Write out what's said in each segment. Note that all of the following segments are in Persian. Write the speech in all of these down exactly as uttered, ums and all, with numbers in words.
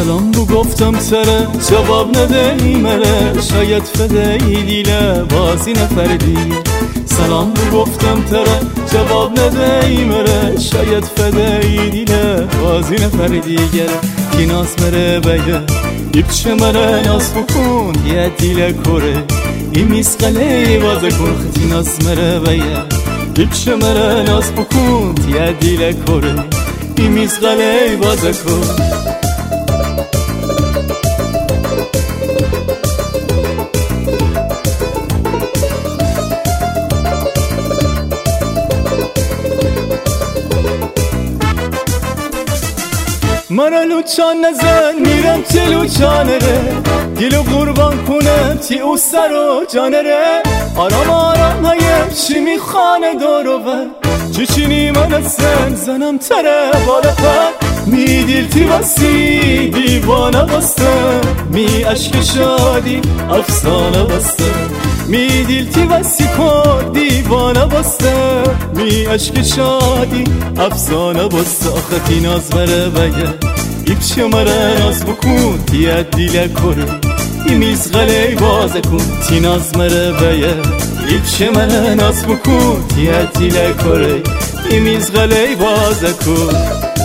سلام بو گفتم سره جواب نده ایمره شاید فده ای دیله بازی نفردی سلام بو گفتم تره جواب نده ایمره شاید فده ای دیله بازی نفردی گره کی ناز مره بگه ایپچه مره ناز بکن یه دیله کره ای میسقله بازه کن خطی ناز مره بگه ایپچه مره ناز بکن یه دیله کره ای میسقله بازه کن مرا لوچان نزن میرم تی لوچانه ره دلو قربان کنم تی او سر و جانه ره آرام آرام هیم چی میخوانه دارو بر چی چینی من ازن زنم تره بالا پر می دیل تی باسی دیوانه بستم می عشق شادی افسانه بستم می دیل تی باسی کن دیوانه بستم می عشق شادی افسانه بستم آخه تی ناز بره بگه ایپچه مره ناز بکن تیه دیله کره ای میزغله بازه کن تی ناز مره بگه ایپچه مره ناز بکن تیه دیله کره ای میزغله بازه کن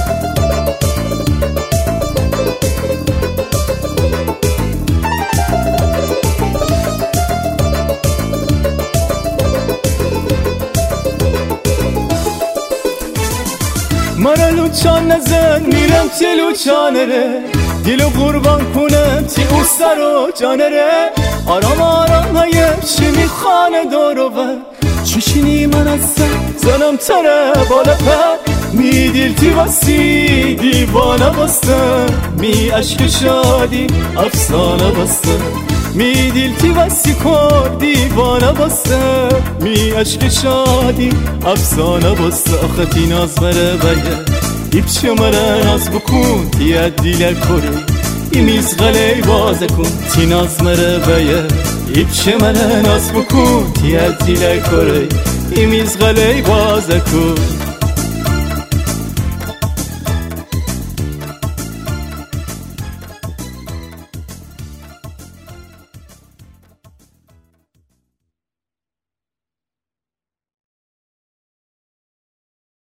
مرا لوچان نزن میرم تی لوچانه ره دلو قربان کنم تی او سر و جانه ره آرام آرام هیم چی میخوانه دارو بر چی چینی من ازم زنم تره بالا پر می دیل تی باسی دیوانه بستم می عشق شادی افسانه بستم می دیل تی باسی کن دیوانه بستم می عشق شادی افسانه بستم آخه تی ناز بره بگه ایپچه مره ناز بکن تیه دیله کره ای میزغله بازه کن تی ناز مره بگه ایپچه مره ناز بکن تیه دیله کره ای میزغله بازه کن